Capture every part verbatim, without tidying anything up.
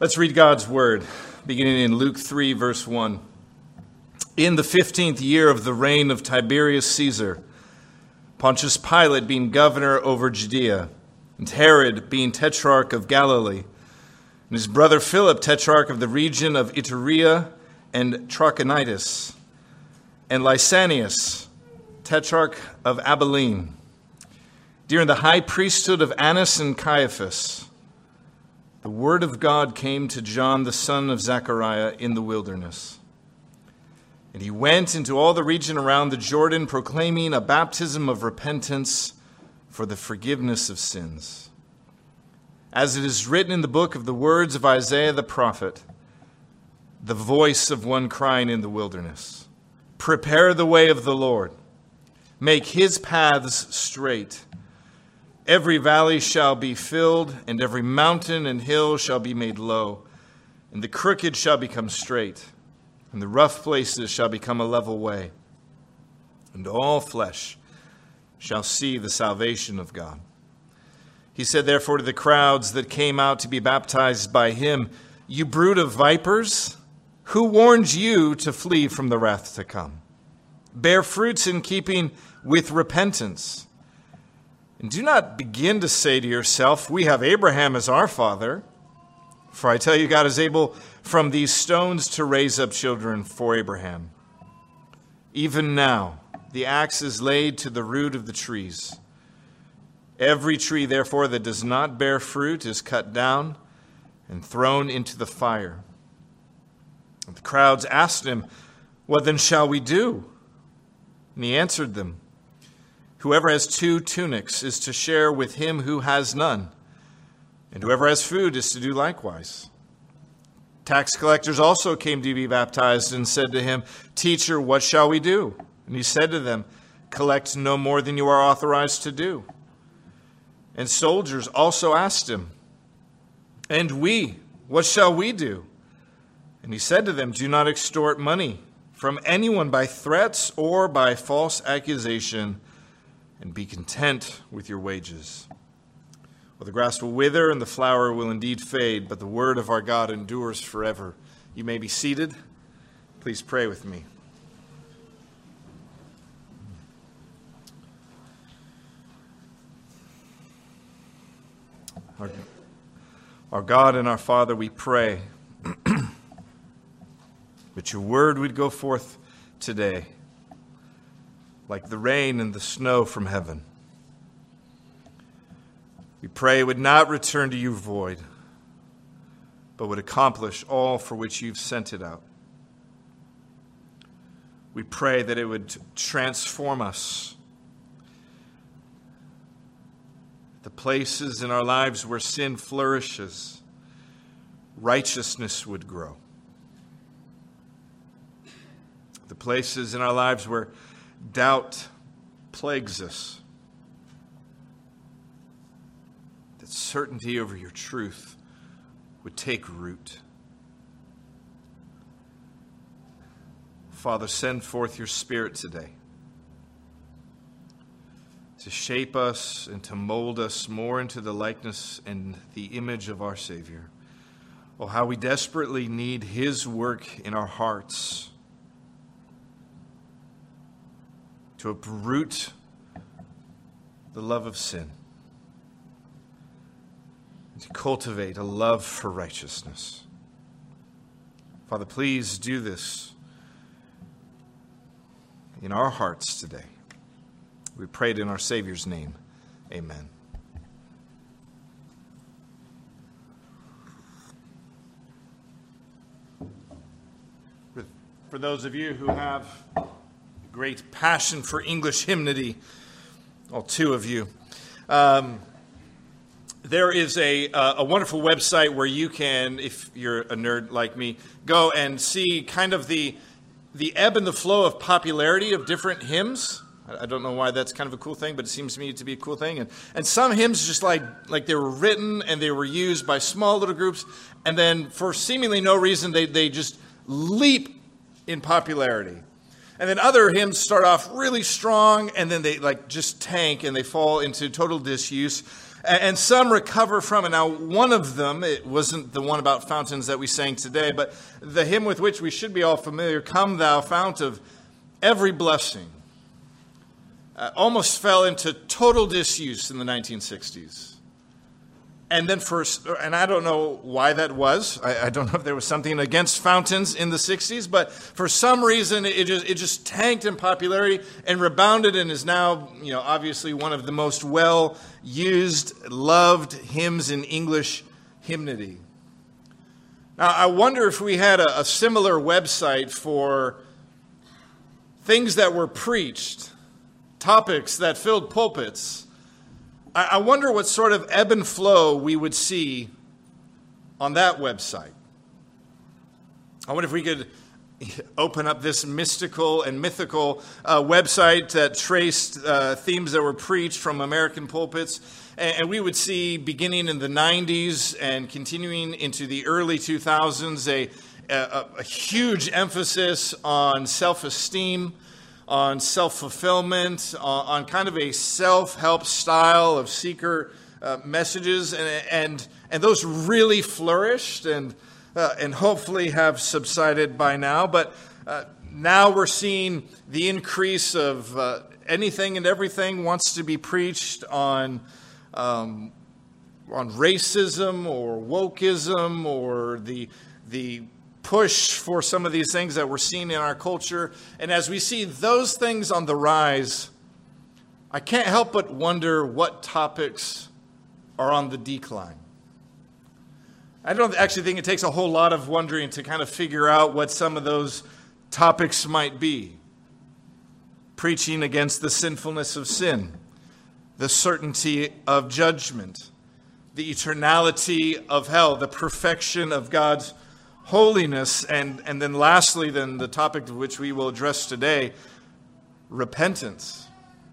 Let's read God's word, beginning in Luke three, verse one. In the fifteenth year of the reign of Tiberius Caesar, Pontius Pilate being governor over Judea, and Herod being tetrarch of Galilee, and his brother Philip tetrarch of the region of Iturea and Trachonitis, and Lysanias tetrarch of Abilene, during the high priesthood of Annas and Caiaphas, the word of God came to John the son of Zechariah in the wilderness. And he went into all the region around the Jordan, proclaiming a baptism of repentance for the forgiveness of sins. As it is written in the book of the words of Isaiah the prophet, the voice of one crying in the wilderness, prepare the way of the Lord, make his paths straight. Every valley shall be filled, and every mountain and hill shall be made low, and the crooked shall become straight, and the rough places shall become a level way, and all flesh shall see the salvation of God. He said therefore to the crowds that came out to be baptized by him, you brood of vipers, who warned you to flee from the wrath to come? Bear fruits in keeping with repentance. And do not begin to say to yourself, we have Abraham as our father. For I tell you, God is able from these stones to raise up children for Abraham. Even now, the axe is laid to the root of the trees. Every tree, therefore, that does not bear fruit is cut down and thrown into the fire. And the crowds asked him, what then shall we do? And he answered them, whoever has two tunics is to share with him who has none, and whoever has food is to do likewise. Tax collectors also came to be baptized and said to him, Teacher, what shall we do? And he said to them, collect no more than you are authorized to do. And soldiers also asked him, and we, what shall we do? And he said to them, do not extort money from anyone by threats or by false accusation, and be content with your wages. Well, the grass will wither and the flower will indeed fade, but the word of our God endures forever. You may be seated. Please pray with me. Our, our God and our Father, we pray that your word would go forth today like the rain and the snow from heaven. We pray it would not return to you void, but would accomplish all for which you've sent it out. We pray that it would transform us. The places in our lives where sin flourishes, righteousness would grow. The places in our lives where doubt plagues us, that certainty over your truth would take root. Father, send forth your Spirit today to shape us and to mold us more into the likeness and the image of our Savior. Oh, how we desperately need his work in our hearts to uproot the love of sin and to cultivate a love for righteousness. Father, please do this in our hearts today. We pray it in our Savior's name. Amen. For those of you who have great passion for English hymnody, all two of you. Um, there is a, uh, a wonderful website where you can, if you're a nerd like me, go and see kind of the the ebb and the flow of popularity of different hymns. I, I don't know why that's kind of a cool thing, but it seems to me to be a cool thing. And and some hymns just like like they were written and they were used by small little groups, and then for seemingly no reason they they just leap in popularity. And then other hymns start off really strong, and then they like just tank and they fall into total disuse. and some recover from it. Now, one of them, it wasn't the one about fountains that we sang today, but the hymn with which we should be all familiar, Come Thou Fount of Every Blessing, uh, almost fell into total disuse in the nineteen sixties. And then first, and I don't know why that was. I, I don't know if there was something against fountains in the sixties, but for some reason it just it just tanked in popularity and rebounded and is now, you know, obviously one of the most well-used, loved hymns in English hymnody. Now, I wonder if we had a, a similar website for things that were preached, topics that filled pulpits. I wonder what sort of ebb and flow we would see on that website. I wonder if we could open up this mystical and mythical uh, website that traced uh, themes that were preached from American pulpits, and, and we would see, beginning in the nineties and continuing into the early two thousands, a, a, a huge emphasis on self-esteem, on self-fulfillment, on, on kind of a self-help style of seeker uh, messages, and, and and those really flourished and uh, and hopefully have subsided by now. But uh, now we're seeing the increase of uh, anything and everything wants to be preached on um, on racism or wokeism or the the push for some of these things that we're seeing in our culture. And as we see those things on the rise, I can't help but wonder what topics are on the decline. I don't actually think it takes a whole lot of wondering to kind of figure out what some of those topics might be. Preaching against the sinfulness of sin, the certainty of judgment, the eternality of hell, the perfection of God's holiness, and, and then lastly, then the topic of which we will address today, repentance.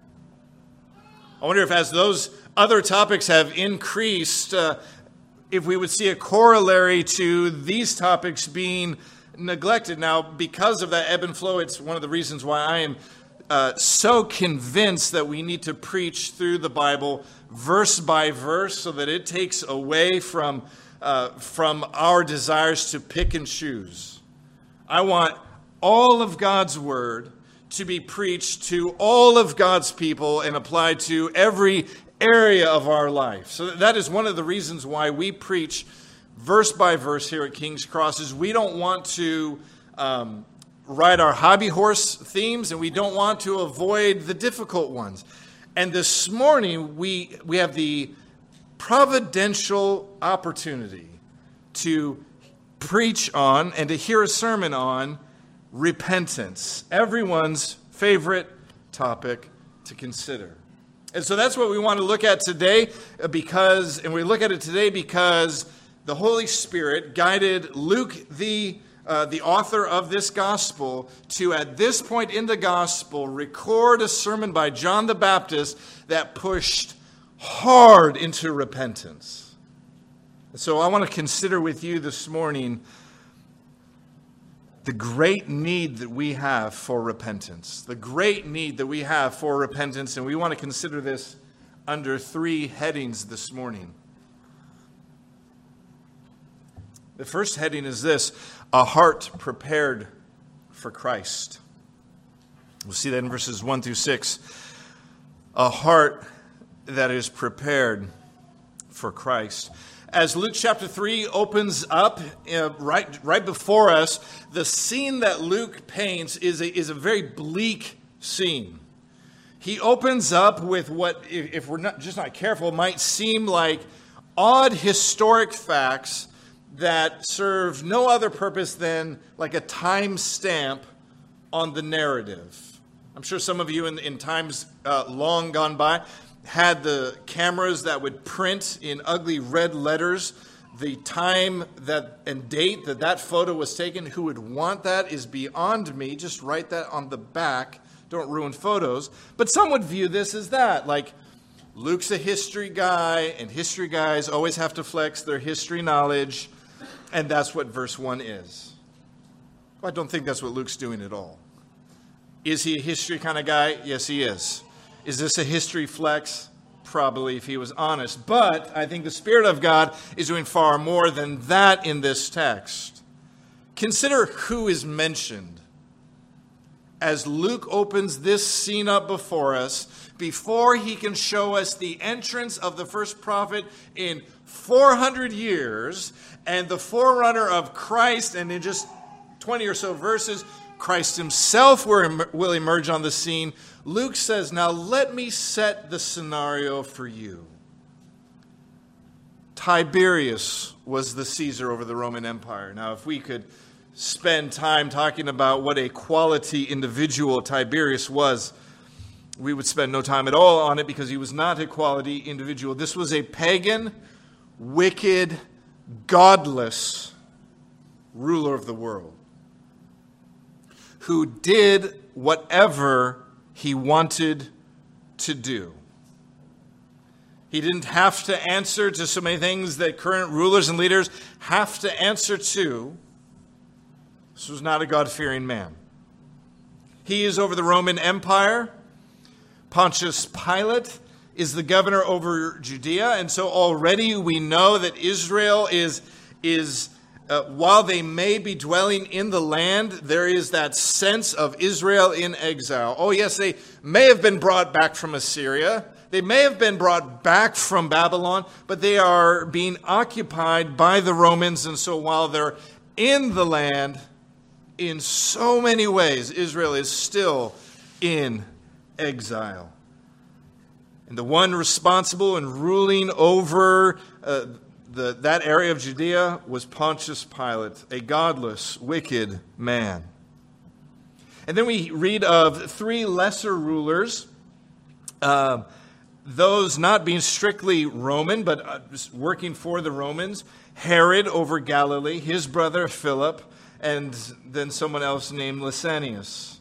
I wonder if as those other topics have increased, uh, if we would see a corollary to these topics being neglected. Now, because of that ebb and flow, it's one of the reasons why I am uh, so convinced that we need to preach through the Bible verse by verse so that it takes away from Uh, from our desires to pick and choose. I want all of God's word to be preached to all of God's people and applied to every area of our life. So that is one of the reasons why we preach verse by verse here at King's Cross. Is we don't want to um, ride our hobby horse themes, and we don't want to avoid the difficult ones. And this morning we we have the providential opportunity to preach on and to hear a sermon on repentance, everyone's favorite topic to consider. And so that's what we want to look at today, because, and we look at it today because the Holy Spirit guided Luke, the uh, the author of this gospel, to at this point in the gospel record a sermon by John the Baptist that pushed hard into repentance. So I want to consider with you this morning the great need that we have for repentance. The great need that we have for repentance. And we want to consider this under three headings this morning. The first heading is this: a heart prepared for Christ. We'll see that in verses one through six. A heart that is prepared for Christ. As Luke chapter three opens up uh, right right before us, the scene that Luke paints is a, is a very bleak scene. He opens up with what, if, if we're not just not careful, might seem like odd historic facts that serve no other purpose than like a time stamp on the narrative. I'm sure some of you in, in times uh, long gone by had the cameras that would print in ugly red letters the time that and date that that photo was taken. Who would want that is beyond me. Just write that on the back. Don't ruin photos. But some would view this as that. Like, Luke's a history guy, and history guys always have to flex their history knowledge. And that's what verse one is. Well, I don't think that's what Luke's doing at all. Is he a history kind of guy? Yes, he is. Is this a history flex? probably, if he was honest. But I think the Spirit of God is doing far more than that in this text. Consider who is mentioned as Luke opens this scene up before us, before he can show us the entrance of the first prophet in four hundred years and the forerunner of Christ, and in just twenty or so verses, Christ himself will emerge on the scene. Luke says, now let me set the scenario for you. Tiberius was the Caesar over the Roman Empire. Now, if we could spend time talking about what a quality individual Tiberius was, we would spend no time at all on it because he was not a quality individual. This was a pagan, wicked, godless ruler of the world who did whatever he wanted to do. He didn't have to answer to so many things that current rulers and leaders have to answer to. This was not a God-fearing man. He is over the Roman Empire. Pontius Pilate is the governor over Judea. And so already we know that Israel is, is uh, while they may be dwelling in the land, there is that sense of Israel in exile. Oh yes, they may have been brought back from Assyria. They may have been brought back from Babylon, but they are being occupied by the Romans. And so while they're in the land, in so many ways, Israel is still in exile. And the one responsible and ruling over uh, the, that area of Judea was Pontius Pilate, a godless, wicked man. And then we read of three lesser rulers, uh, those not being strictly Roman, but uh, working for the Romans. Herod over Galilee, his brother Philip, and then someone else named Lysanias.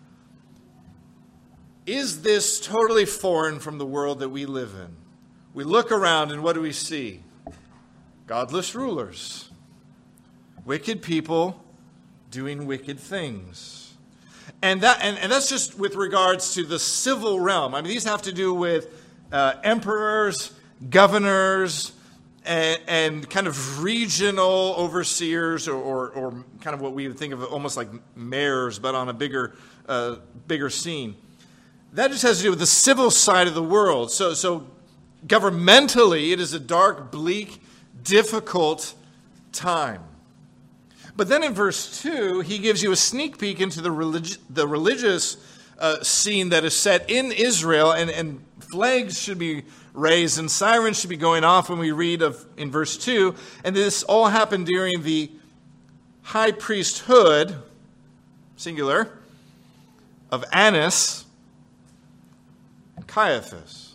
Is this totally foreign from the world that we live in? We look around and what do we see? Godless rulers. Wicked people doing wicked things. And that and, and that's just with regards to the civil realm. I mean, these have to do with uh, emperors, governors, And, and kind of regional overseers, or, or, or kind of what we would think of almost like mayors, but on a bigger, uh, bigger scene. That just has to do with the civil side of the world. So, so governmentally, it is a dark, bleak, difficult time. But then in verse two, he gives you a sneak peek into the, relig- the religious uh, scene that is set in Israel, and, and flags should be raised and sirens should be going off when we read of in verse two. And this all happened during the high priesthood, singular, of Annas and Caiaphas.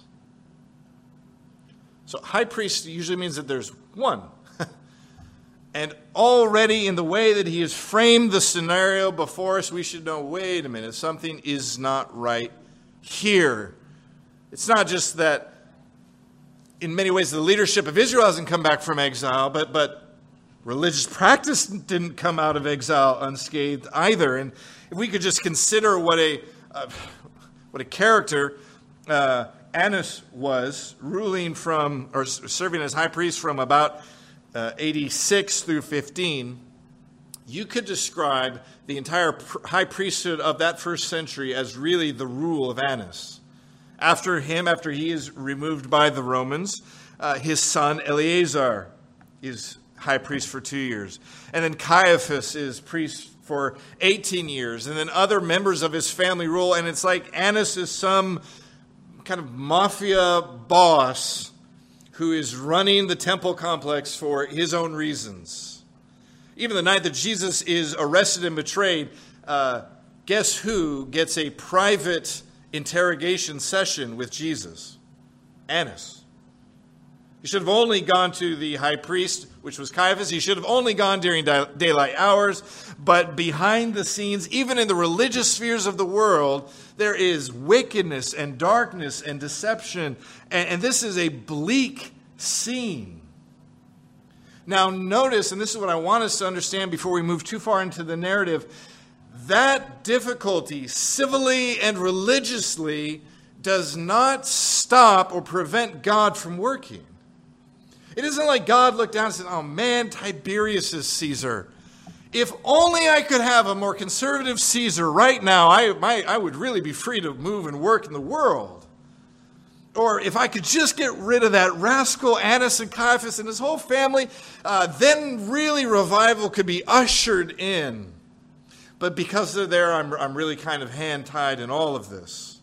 So high priest usually means that there's one. And already in the way that he has framed the scenario before us, we should know, wait a minute, something is not right here. It's not just that in many ways the leadership of Israel hasn't come back from exile, but, but religious practice didn't come out of exile unscathed either. And if we could just consider what a uh, what a character uh, Annas was, ruling from, or serving as high priest from about uh, eighty-six through fifteen, you could describe the entire pr- high priesthood of that first century as really the rule of Annas. After him, after he is removed by the Romans, uh, his son Eleazar is high priest for two years. And then Caiaphas is priest for eighteen years. And then other members of his family rule. And it's like Annas is some kind of mafia boss who is running the temple complex for his own reasons. Even the night that Jesus is arrested and betrayed, uh, guess who gets a private interrogation session with Jesus? Annas. He should have only gone to the high priest, which was Caiaphas. He should have only gone during daylight hours. But behind the scenes, even in the religious spheres of the world, there is wickedness and darkness and deception. And, and this is a bleak scene. Now notice, and this is what I want us to understand before we move too far into the narrative, that difficulty, civilly and religiously, does not stop or prevent God from working. It isn't like God looked down and said, oh man, Tiberius is Caesar. If only I could have a more conservative Caesar right now, I, my, I would really be free to move and work in the world. Or if I could just get rid of that rascal Annas and Caiaphas and his whole family, uh, then really revival could be ushered in. But because they're there, I'm, I'm really kind of hand-tied in all of this.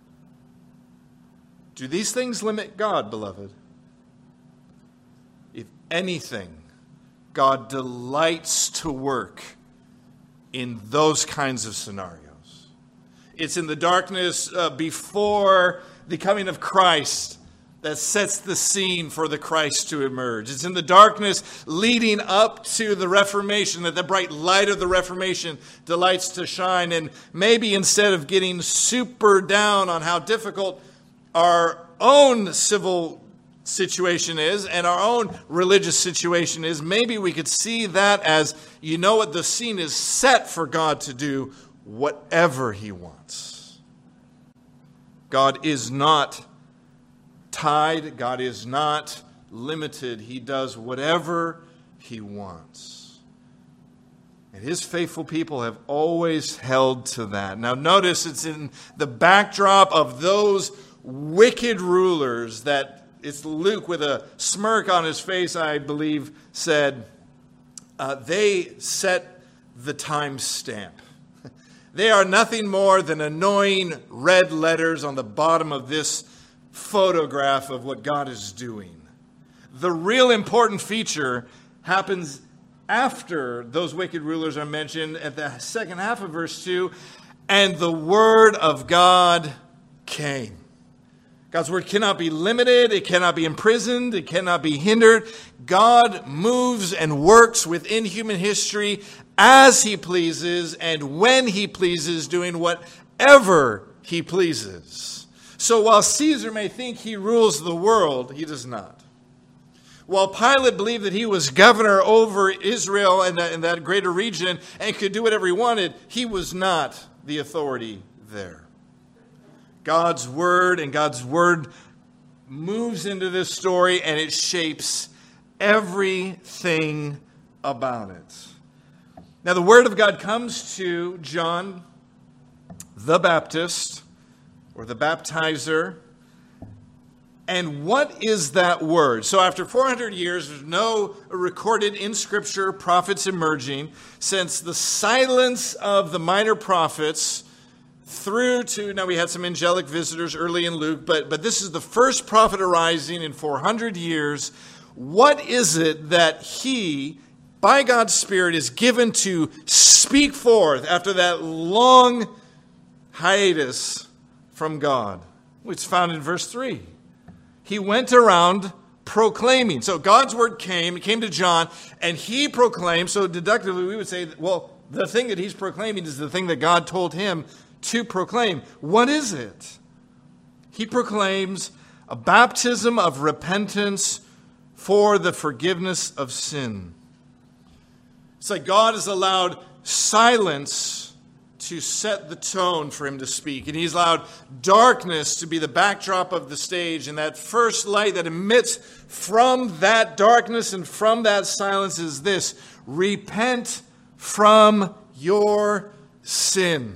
Do these things limit God, beloved? If anything, God delights to work in those kinds of scenarios. It's in the darkness uh, before the coming of Christ that sets the scene for the Christ to emerge. It's in the darkness leading up to the Reformation that the bright light of the Reformation delights to shine. And maybe instead of getting super down on how difficult our own civil situation is and our own religious situation is, maybe we could see that as, you know what, the scene is set for God to do whatever he wants. God is not tied. God is not limited. He does whatever he wants. And his faithful people have always held to that. Now notice it's in the backdrop of those wicked rulers that it's Luke with a smirk on his face, I believe, said, uh, they set the time stamp. They are nothing more than annoying red letters on the bottom of this photograph of what God is doing. The real important feature happens after those wicked rulers are mentioned at the second half of verse two, and the word of God came. God's word cannot be limited, it cannot be imprisoned, it cannot be hindered. God moves and works within human history as he pleases and when he pleases, doing whatever he pleases. So while Caesar may think he rules the world, he does not. While Pilate believed that he was governor over Israel and that, and that greater region and could do whatever he wanted, he was not the authority there. God's word and God's word moves into this story and it shapes everything about it. Now, the word of God comes to John the Baptist, or the baptizer. And what is that word? So after four hundred years, there's no recorded in Scripture prophets emerging. Since the silence of the minor prophets through to, now we had some angelic visitors early in Luke, but, but this is the first prophet arising in four hundred years. What is it that he, by God's Spirit, is given to speak forth after that long hiatus from God? It's found in verse three. He went around proclaiming. So God's word came, it came to John, and he proclaimed. So deductively we would say, well, the thing that he's proclaiming is the thing that God told him to proclaim. What is it? He proclaims a baptism of repentance for the forgiveness of sin. It's like God has allowed silence to set the tone for him to speak. And he's allowed darkness to be the backdrop of the stage. And that first light that emits from that darkness and from that silence is this: repent from your sin.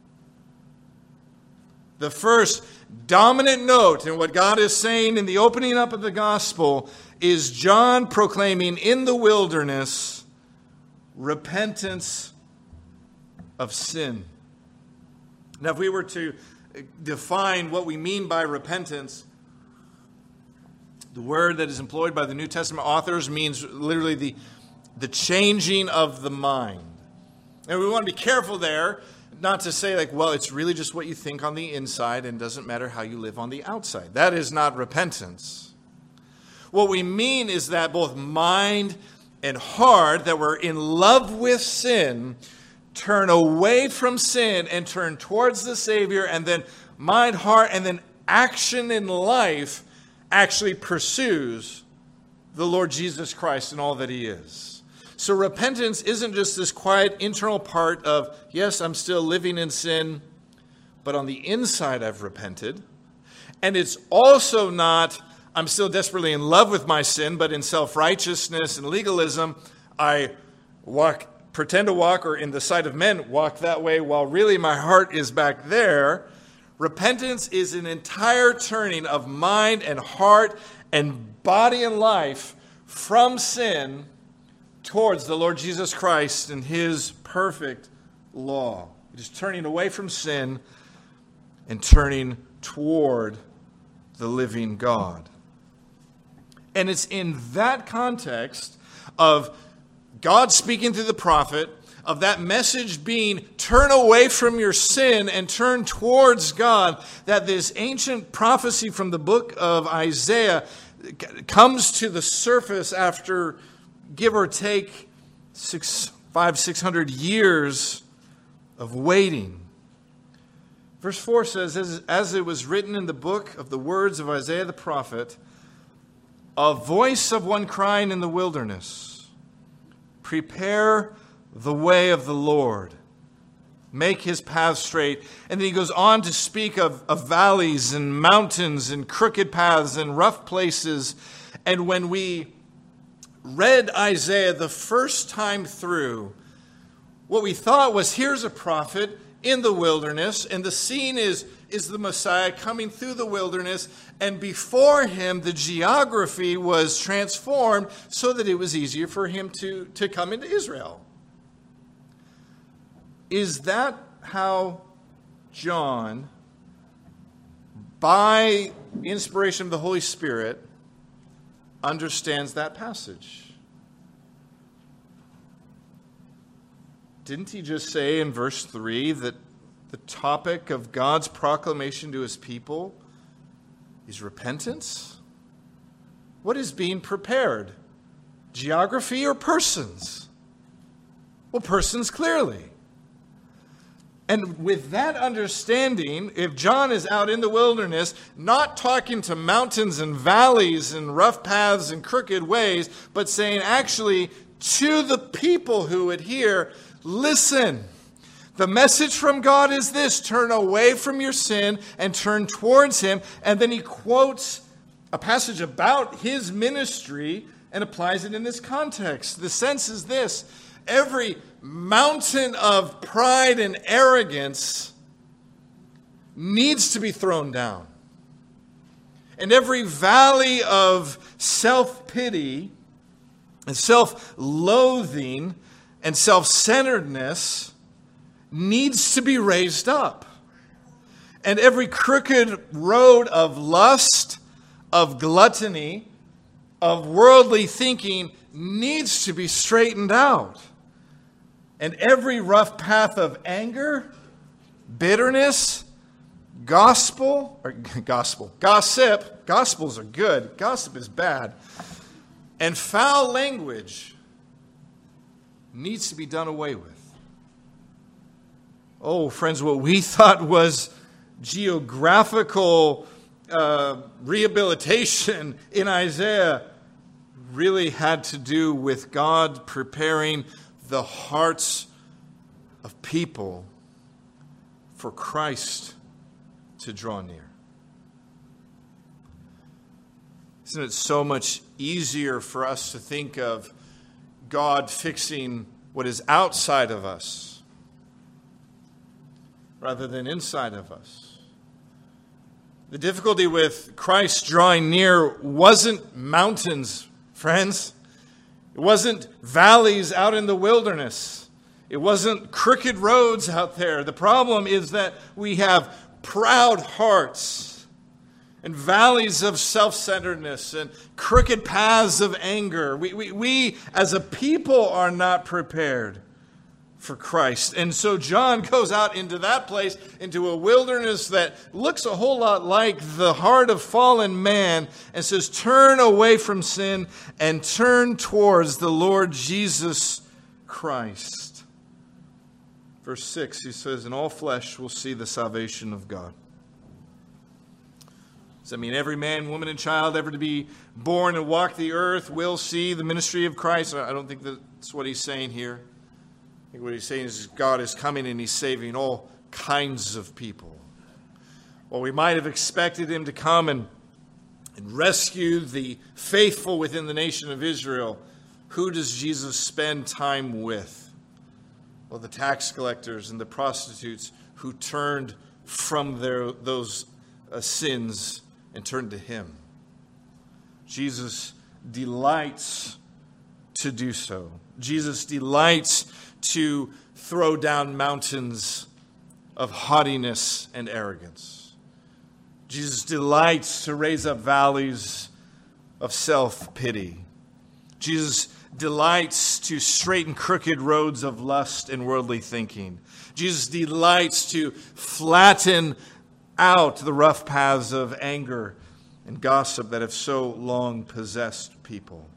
The first dominant note in what God is saying in the opening up of the gospel is John proclaiming in the wilderness repentance of sin. Now, if we were to define what we mean by repentance, the word that is employed by the New Testament authors means literally the, the changing of the mind. And we want to be careful there, not to say like, well, it's really just what you think on the inside and doesn't matter how you live on the outside. That is not repentance. What we mean is that both mind and heart, that we're in love with sin, turn away from sin and turn towards the Savior, and then mind, heart, and then action in life actually pursues the Lord Jesus Christ and all that he is. So repentance isn't just this quiet internal part of, yes, I'm still living in sin, but on the inside I've repented. And it's also not, I'm still desperately in love with my sin, but in self-righteousness and legalism, I walk, pretend to walk, or in the sight of men, walk that way while really my heart is back there. Repentance is an entire turning of mind and heart and body and life from sin towards the Lord Jesus Christ and his perfect law. It is turning away from sin and turning toward the living God. And it's in that context of God speaking through the prophet, of that message being turn away from your sin and turn towards God, that this ancient prophecy from the book of Isaiah comes to the surface after, give or take, six, five, six hundred years of waiting. Verse four says, as, as it was written in the book of the words of Isaiah the prophet, a voice of one crying in the wilderness, prepare the way of the Lord, make his path straight. And then he goes on to speak of, of valleys and mountains and crooked paths and rough places. And when we read Isaiah the first time through, what we thought was, here's a prophet in the wilderness, and the scene is, is the Messiah coming through the wilderness, and before him the geography was transformed so that it was easier for him to, to come into Israel. Is that how John, by inspiration of the Holy Spirit, understands that passage? Didn't he just say in verse three that the topic of God's proclamation to his people is repentance? What is being prepared? Geography or persons? Well, persons clearly. And with that understanding, if John is out in the wilderness, not talking to mountains and valleys and rough paths and crooked ways, but saying actually to the people who would hear, listen, the message from God is this: turn away from your sin and turn towards him. And then he quotes a passage about his ministry and applies it in this context. The sense is this: every mountain of pride and arrogance needs to be thrown down. And every valley of self-pity and self-loathing and self-centeredness needs to be raised up. And every crooked road of lust, of gluttony, of worldly thinking needs to be straightened out. And every rough path of anger, bitterness, gospel, or gospel, gossip, gospels are good, gossip is bad, and foul language needs to be done away with. Oh, friends, what we thought was geographical uh, rehabilitation in Isaiah really had to do with God preparing the hearts of people for Christ to draw near. Isn't it so much easier for us to think of God fixing what is outside of us rather than inside of us? The difficulty with Christ drawing near wasn't mountains, friends. It wasn't valleys out in the wilderness. It wasn't crooked roads out there. The problem is that we have proud hearts and valleys of self-centeredness and crooked paths of anger. We, we, we as a people are not prepared for Christ. And so John goes out into that place, into a wilderness that looks a whole lot like the heart of fallen man, and says, turn away from sin and turn towards the Lord Jesus Christ. Verse six, he says, and all flesh will see the salvation of God. Does that mean every man, woman, and child ever to be born and walk the earth will see the ministry of Christ? I don't think that's what he's saying here. I think what he's saying is God is coming and he's saving all kinds of people. While we might have expected him to come and, and rescue the faithful within the nation of Israel, who does Jesus spend time with? Well, the tax collectors and the prostitutes who turned from their those uh, sins and turned to him. Jesus delights to do so. Jesus delights to throw down mountains of haughtiness and arrogance. Jesus delights to raise up valleys of self-pity. Jesus delights to straighten crooked roads of lust and worldly thinking. Jesus delights to flatten out the rough paths of anger and gossip that have so long possessed people.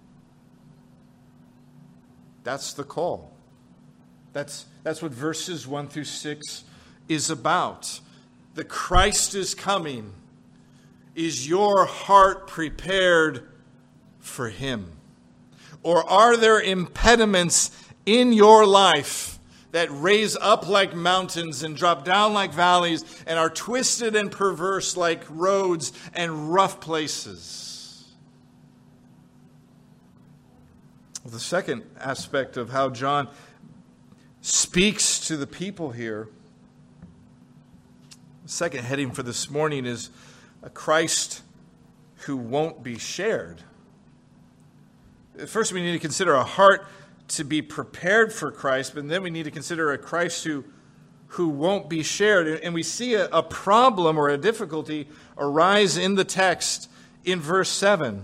That's the call. That's, that's what verses one through six is about. The Christ is coming. Is your heart prepared for him? Or are there impediments in your life that raise up like mountains and drop down like valleys and are twisted and perverse like roads and rough places? The second aspect of how John speaks to the people here, the second heading for this morning is a Christ who won't be shared. First, we need to consider a heart to be prepared for Christ, but then we need to consider a Christ who, who won't be shared. And we see a, a problem or a difficulty arise in the text in verse seven.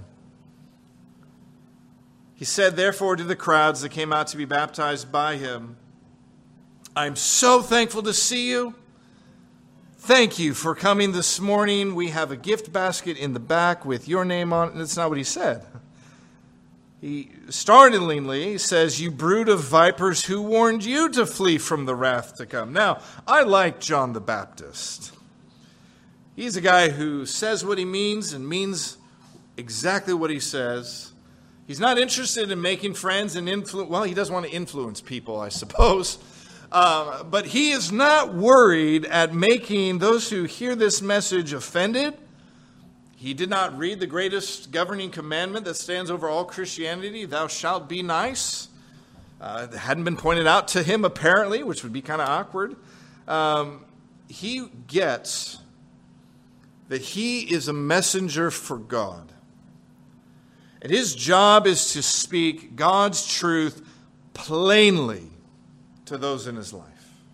He said, therefore, to the crowds that came out to be baptized by him, I'm so thankful to see you. Thank you for coming this morning. We have a gift basket in the back with your name on it. And that's not what he said. He startlingly says, you brood of vipers, who warned you to flee from the wrath to come? Now, I like John the Baptist. He's a guy who says what he means and means exactly what he says. He's not interested in making friends and influence. Well, he does want to influence people, I suppose. Uh, but he is not worried at making those who hear this message offended. He did not read the greatest governing commandment that stands over all Christianity, thou shalt be nice. Uh, it hadn't been pointed out to him, apparently, which would be kind of awkward. Um, he gets that he is a messenger for God. And his job is to speak God's truth plainly to those in his life.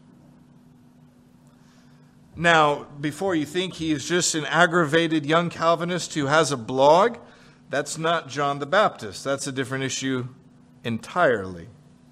Now, before you think he is just an aggravated young Calvinist who has a blog, that's not John the Baptist. That's a different issue entirely.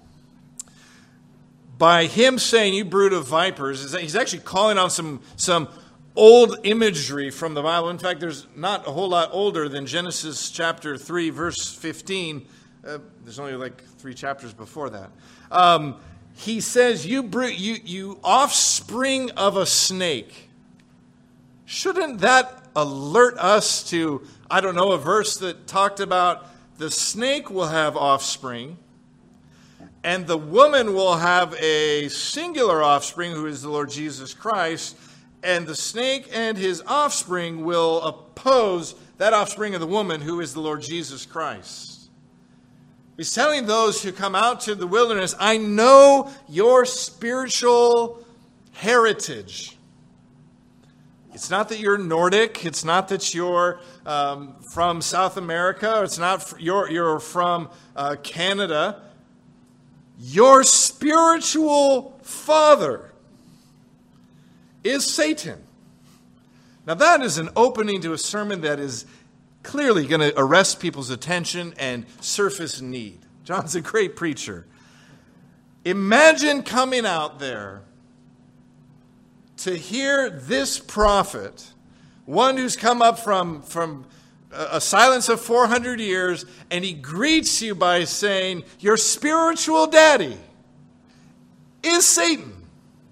By him saying, you brood of vipers, he's actually calling on some, some old imagery from the Bible. In fact, there's not a whole lot older than Genesis chapter three, verse fifteen. Uh, there's only like three chapters before that. Um, He says, you, you, you offspring of a snake. Shouldn't that alert us to, I don't know, a verse that talked about the snake will have offspring and the woman will have a singular offspring who is the Lord Jesus Christ, and the snake and his offspring will oppose that offspring of the woman who is the Lord Jesus Christ. He's telling those who come out to the wilderness, I know your spiritual heritage. It's not that you're Nordic. It's not that you're um, from South America. It's not you're, you're from uh, Canada. Your spiritual father is Satan. Now that is an opening to a sermon that is clearly going to arrest people's attention and surface need. John's a great preacher. Imagine coming out there to hear this prophet, one who's come up from, from a silence of four hundred years, and he greets you by saying, your spiritual daddy is Satan.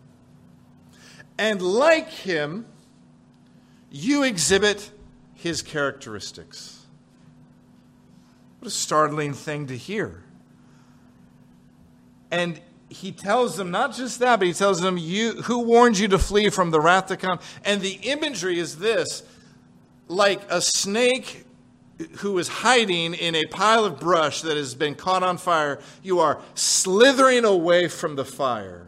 And like him, you exhibit his characteristics. What a startling thing to hear. And he tells them not just that, but he tells them, "You who warned you to flee from the wrath to come?" And the imagery is this: like a snake who is hiding in a pile of brush that has been caught on fire, you are slithering away from the fire.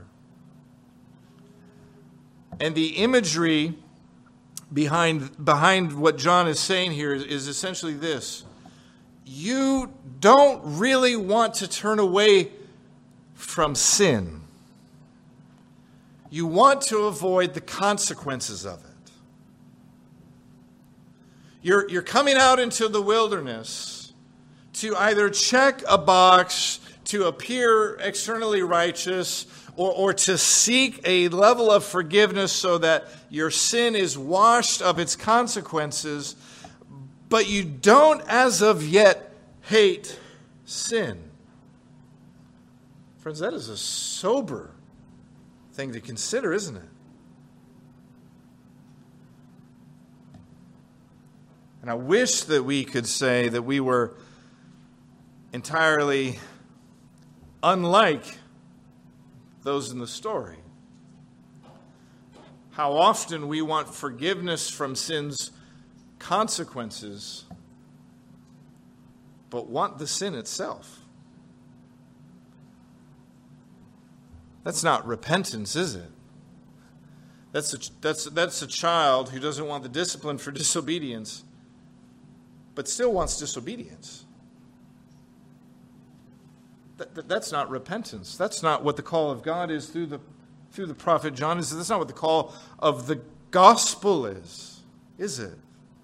And the imagery behind, behind what John is saying here is, is essentially this: you don't really want to turn away from sin. You want to avoid the consequences of it. You're, you're coming out into the wilderness to either check a box, to appear externally righteous, or, or to seek a level of forgiveness so that your sin is washed of its consequences, but you don't as of yet hate sin. Friends, that is a sober thing to consider, isn't it? And I wish that we could say that we were entirely unlike those in the story. How often we want forgiveness from sin's consequences, but want the sin itself. That's not repentance, is it? That's a, that's, that's a child who doesn't want the discipline for disobedience, but still wants disobedience. That, that, that's not repentance. That's not what the call of God is through the, through the prophet John. Is That's not what the call of the gospel is, is it?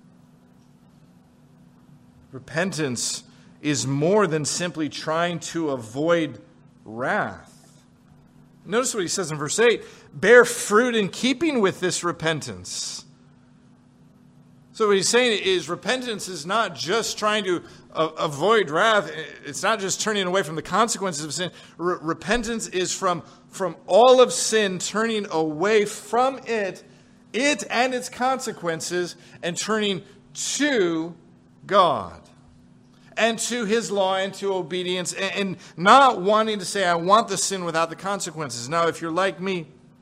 Repentance is more than simply trying to avoid wrath. Notice what he says in verse eight: bear fruit in keeping with this repentance. So what he's saying is repentance is not just trying to uh, avoid wrath. It's not just turning away from the consequences of sin. R- repentance is from, from all of sin, turning away from it, it and its consequences, and turning to God and to his law and to obedience, and, and not wanting to say, I want the sin without the consequences. Now, if you're like me,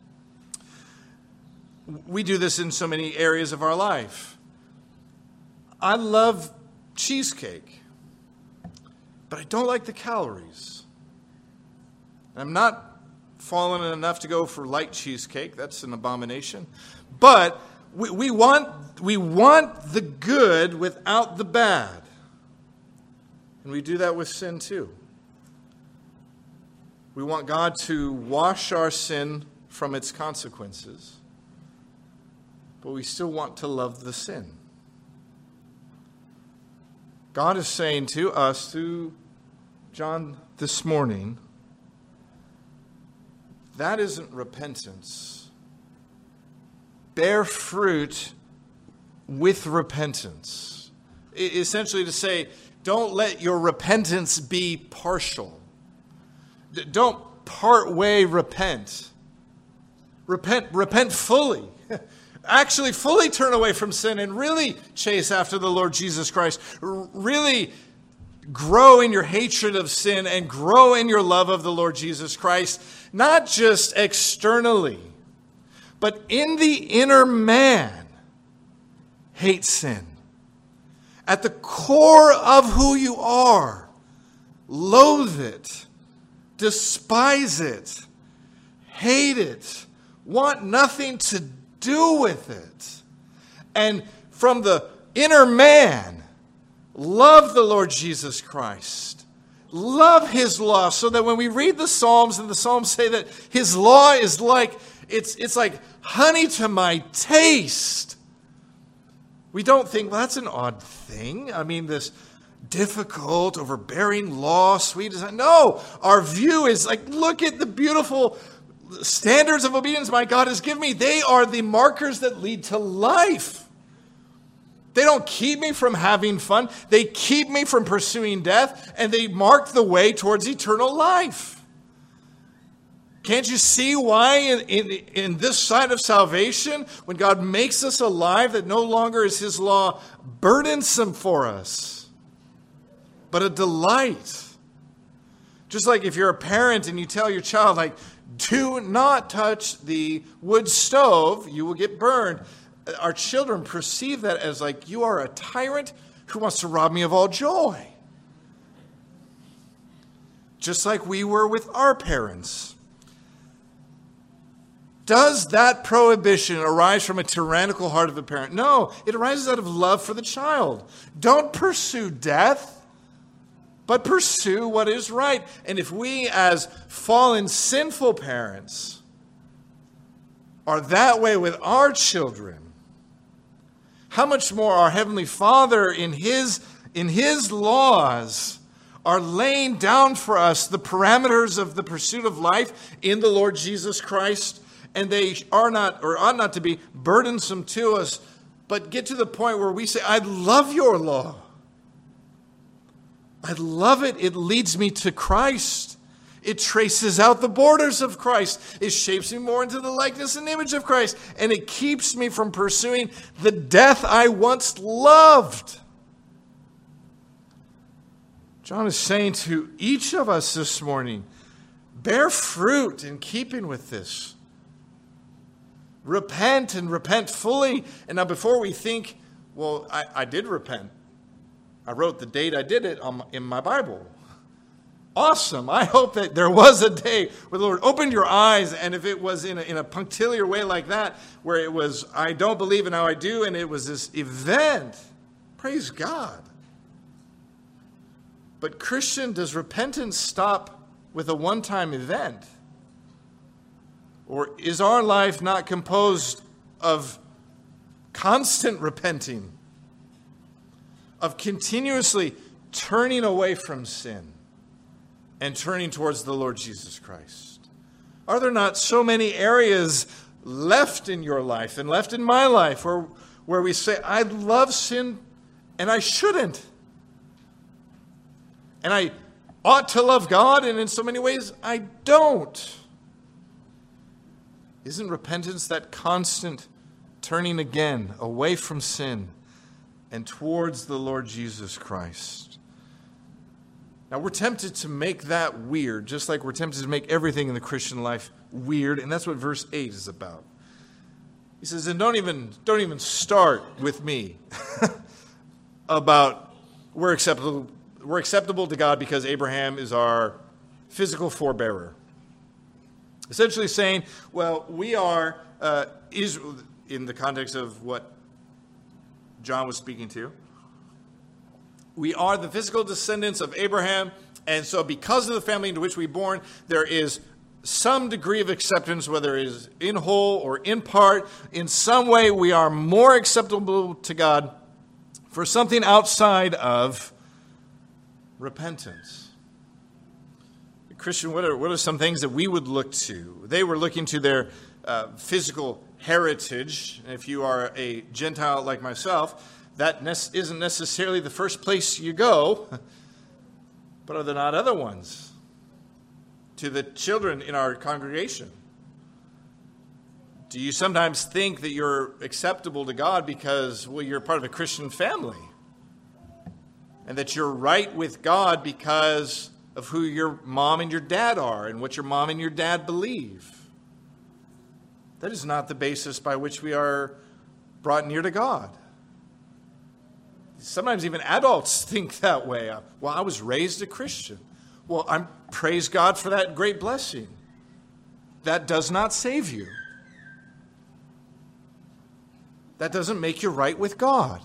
we do this in so many areas of our life. I love cheesecake, but I don't like the calories. I'm not fallen enough to go for light cheesecake. That's an abomination. But we, we want we want the good without the bad. And we do that with sin too. We want God to wash our sin from its consequences, but we still want to love the sin. God is saying to us through John this morning, that isn't repentance. Bear fruit with repentance. Essentially to say, don't let your repentance be partial. Don't part way repent. Repent, repent fully. Actually fully turn away from sin and really chase after the Lord Jesus Christ. Really grow in your hatred of sin and grow in your love of the Lord Jesus Christ. Not just externally, but in the inner man, hate sin. At the core of who you are, loathe it, despise it, hate it, want nothing to do with it. And from the inner man, love the Lord Jesus Christ. Love his law, so that when we read the Psalms, and the Psalms say that his law is like, it's, it's like honey to my taste. We don't think, well, that's an odd thing. I mean, this difficult, overbearing law, sweet as... No, our view is like, look at the beautiful standards of obedience my God has given me. They are the markers that lead to life. They don't keep me from having fun. They keep me from pursuing death, and they mark the way towards eternal life. Can't you see why in, in, in this side of salvation, when God makes us alive, that no longer is his law burdensome for us, but a delight? Just like if you're a parent and you tell your child, like, do not touch the wood stove, you will get burned. Our children perceive that as like, you are a tyrant who wants to rob me of all joy. Just like we were with our parents. Does that prohibition arise from a tyrannical heart of a parent? No, it arises out of love for the child. Don't pursue death, but pursue what is right. And if we as fallen, sinful parents are that way with our children, how much more our Heavenly Father in His, in His laws are laying down for us the parameters of the pursuit of life in the Lord Jesus Christ, and they are not, or ought not to be, burdensome to us, but get to the point where we say, I love your law. I love it. It leads me to Christ. It traces out the borders of Christ. It shapes me more into the likeness and image of Christ. And it keeps me from pursuing the death I once loved. John is saying to each of us this morning, bear fruit in keeping with this. Repent and repent fully. And now before we think, well, I, I did repent. I wrote the date I did it on, in my Bible. Awesome. I hope that there was a day where the Lord opened your eyes, and if it was in a, in a punctiliar way like that, where it was, I don't believe and now I do, and it was this event, praise God. But Christian, does repentance stop with a one-time event? Or is our life not composed of constant repenting, of continuously turning away from sin and turning towards the Lord Jesus Christ? Are there not so many areas left in your life and left in my life where, where we say, I love sin and I shouldn't? And I ought to love God, and in so many ways I don't. Isn't repentance that constant turning again away from sin and towards the Lord Jesus Christ? Now, we're tempted to make that weird, just like we're tempted to make everything in the Christian life weird, and that's what verse eight is about. He says, and don't even, don't even start with me about we're acceptable, we're acceptable to God because Abraham is our physical forebearer. Essentially saying, well, we are, uh, Israel, in the context of what John was speaking to, we are the physical descendants of Abraham, and so because of the family into which we were born, there is some degree of acceptance, whether it is in whole or in part. In some way, we are more acceptable to God for something outside of repentance. Christian, what are, what are some things that we would look to? They were looking to their uh, physical heritage. And if you are a Gentile like myself, that ne- isn't necessarily the first place you go. But are there not other ones? To the children in our congregation, do you sometimes think that you're acceptable to God because, well, you're part of a Christian family? And that you're right with God because of who your mom and your dad are and what your mom and your dad believe? That is not the basis by which we are brought near to God. Sometimes even adults think that way. Well, I was raised a Christian. Well, I'm praise God for that great blessing. That does not save you. That doesn't make you right with God.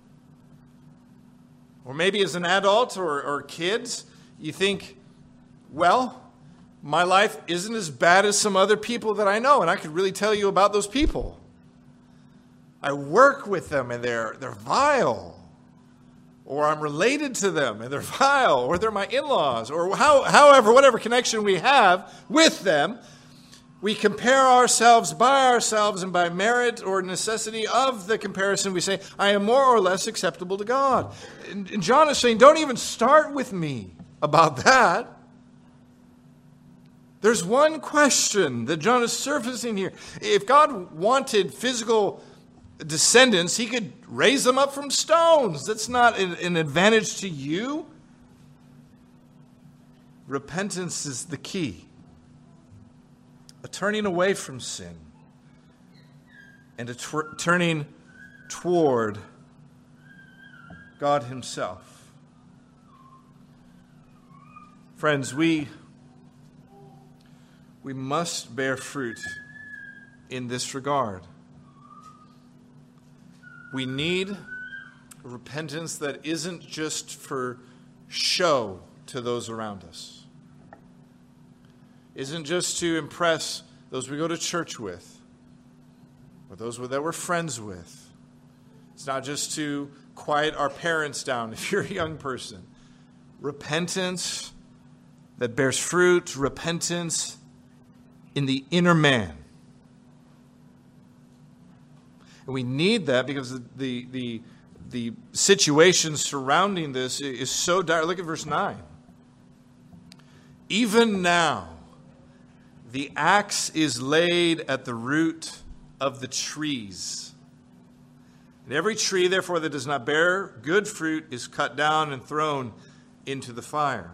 Or maybe as an adult or, or kids, you think, well, my life isn't as bad as some other people that I know, and I could really tell you about those people. I work with them, and they're they're vile. Or I'm related to them, and they're vile. Or they're my in-laws. Or how, however, whatever connection we have with them, we compare ourselves by ourselves, and by merit or necessity of the comparison, we say, I am more or less acceptable to God. And, and John is saying, don't even start with me about that. There's one question that John is surfacing here. If God wanted physical descendants, he could raise them up from stones. That's not an, an advantage to you. repentance is the key. A turning away from sin and a tw- turning toward God himself. Friends, we, we must bear fruit in this regard. We need a repentance that isn't just for show to those around us. Isn't just to impress those we go to church with or those that we're friends with. It's not just to quiet our parents down if you're a young person. Repentance that bears fruit, repentance in the inner man. And we need that because the the the, the situation surrounding this is so dire. Look at verse nine. Even now, the axe is laid at the root of the trees. And every tree, therefore, that does not bear good fruit is cut down and thrown into the fire.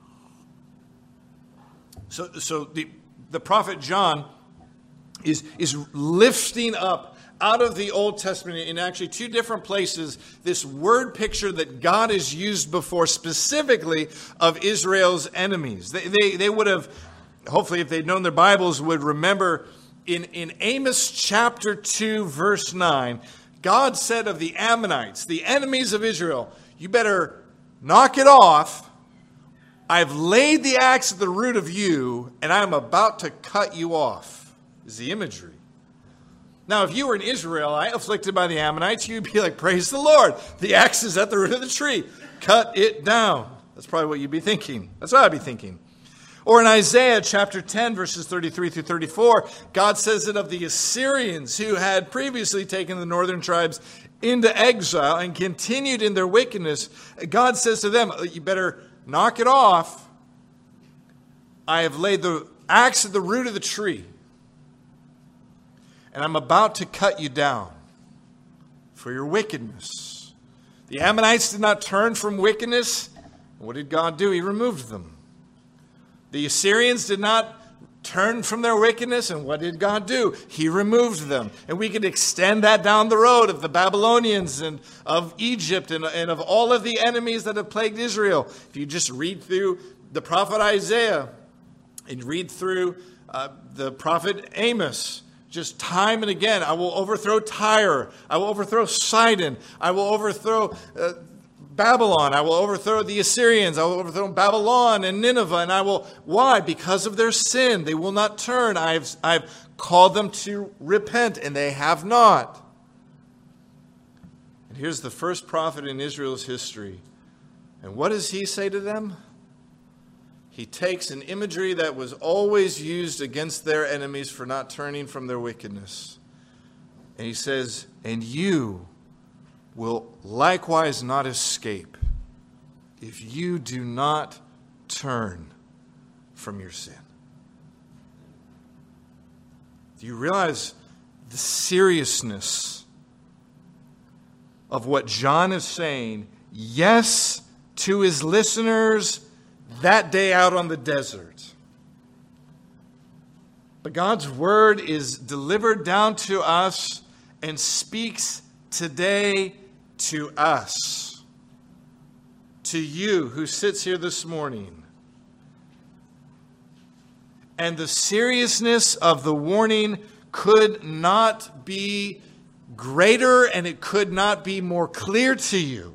So, so the, the prophet John is, is lifting up out of the Old Testament in actually two different places this word picture that God has used before specifically of Israel's enemies. They, they, they would have, hopefully if they'd known their Bibles, would remember in, in Amos chapter two, verse nine, God said of the Ammonites, the enemies of Israel, you better knock it off. I've laid the axe at the root of you, and I'm about to cut you off, is the imagery. Now, if you were an Israelite afflicted by the Ammonites, you'd be like, praise the Lord. The axe is at the root of the tree. Cut it down. That's probably what you'd be thinking. That's what I'd be thinking. Or in Isaiah chapter ten, verses thirty-three through thirty-four, God says it of the Assyrians who had previously taken the northern tribes into exile and continued in their wickedness. God says to them, you better knock it off. I have laid the axe at the root of the tree, and I'm about to cut you down for your wickedness. The Ammonites did not turn from wickedness. What did God do? He removed them. The Assyrians did not turn from their wickedness, and what did God do? He removed them. And we could extend that down the road of the Babylonians and of Egypt and, and of all of the enemies that have plagued Israel. If you just read through the prophet Isaiah and read through uh, the prophet Amos, just time and again, I will overthrow Tyre. I will overthrow Sidon. I will overthrow uh, Babylon. I will overthrow the Assyrians. I will overthrow Babylon and Nineveh. And I will, why? Because of their sin. They will not turn. I've, I've called them to repent, and they have not. And here's the first prophet in Israel's history. And what does he say to them? He takes an imagery that was always used against their enemies for not turning from their wickedness. And he says, and you will likewise not escape if you do not turn from your sin. Do you realize the seriousness of what John is saying? Yes, to his listeners that day out on the desert. But God's word is delivered down to us and speaks today to us, to you who sits here this morning. And the seriousness of the warning could not be greater, and it could not be more clear to you.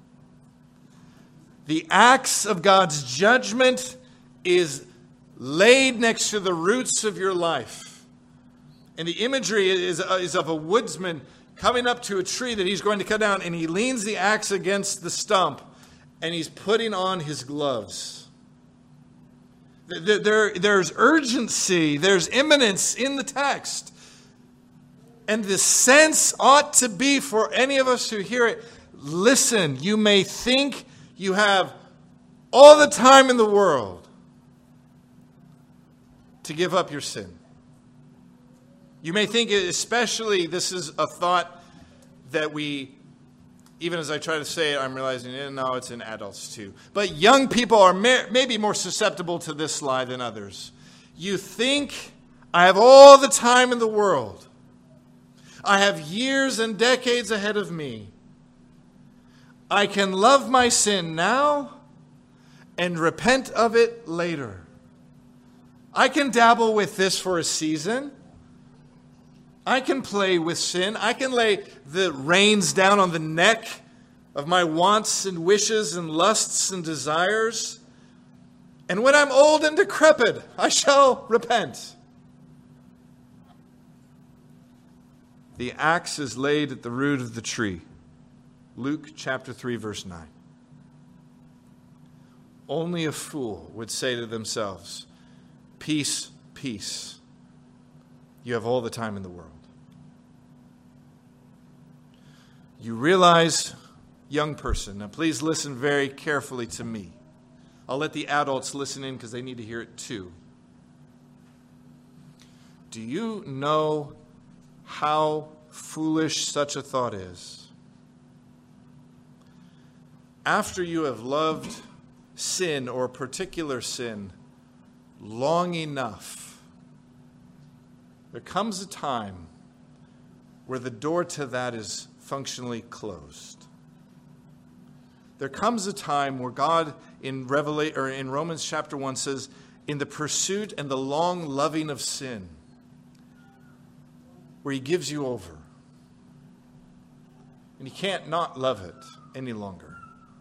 The axe of God's judgment is laid next to the roots of your life. And the imagery is, is of a woodsman coming up to a tree that he's going to cut down, and he leans the axe against the stump, and he's putting on his gloves. There, there, there's urgency, there's imminence in the text. And the sense ought to be for any of us who hear it, listen, you may think you have all the time in the world to give up your sin. You may think, especially, this is a thought that we even as I try to say it, I'm realizing, eh, no, it's in adults too. But young people are may- maybe more susceptible to this lie than others. You think, I have all the time in the world. I have years and decades ahead of me. I can love my sin now and repent of it later. I can dabble with this for a season. I can play with sin. I can lay the reins down on the neck of my wants and wishes and lusts and desires. And when I'm old and decrepit, I shall repent. The axe is laid at the root of the tree. Luke chapter three, verse nine. Only a fool would say to themselves, peace, peace. You have all the time in the world. You realize, young person, now please listen very carefully to me. I'll let the adults listen in because they need to hear it too. Do you know how foolish such a thought is? After you have loved sin or a particular sin long enough, there comes a time where the door to that is functionally closed. There comes a time where God in Revelation or in Romans chapter one says, in the pursuit and the long loving of sin, where he gives you over. And you can't not love it any longer.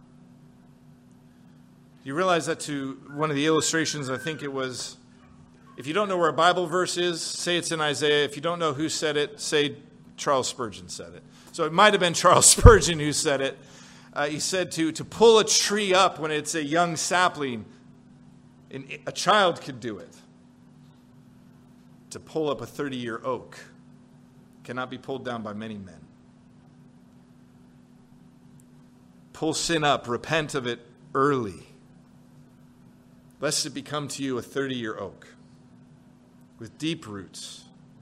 You realize that to one of the illustrations, I think it was, if you don't know where a Bible verse is, say it's in Isaiah. If you don't know who said it, say Charles Spurgeon said it. So it might have been Charles Spurgeon who said it. Uh, he said to, to pull a tree up when it's a young sapling, a child could do it. To pull up a thirty-year oak cannot be pulled down by many men. Pull sin up, repent of it early, lest it become to you a thirty-year oak with deep roots.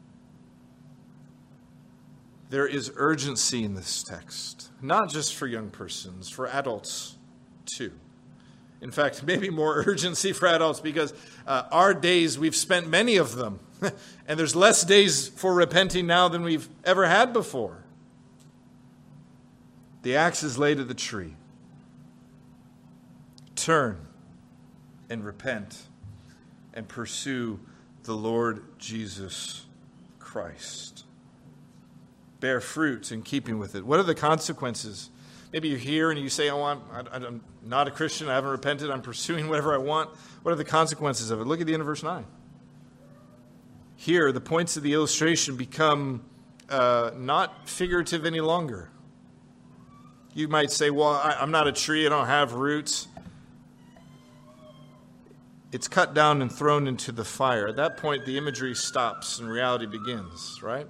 There is urgency in this text, not just for young persons, for adults too. In fact, maybe more urgency for adults because uh, our days, we've spent many of them, and there's less days for repenting now than we've ever had before. The axe is laid at the tree. Turn and repent and pursue the Lord Jesus Christ. Bear fruit in keeping with it. What are the consequences? Maybe you're here and you say, oh, I'm, I'm not a Christian, I haven't repented, I'm pursuing whatever I want. What are the consequences of it? Look at the end of verse nine. Here, the points of the illustration become uh, not figurative any longer. You might say, well, I, I'm not a tree, I don't have roots. It's cut down and thrown into the fire. At that point, the imagery stops and reality begins, right?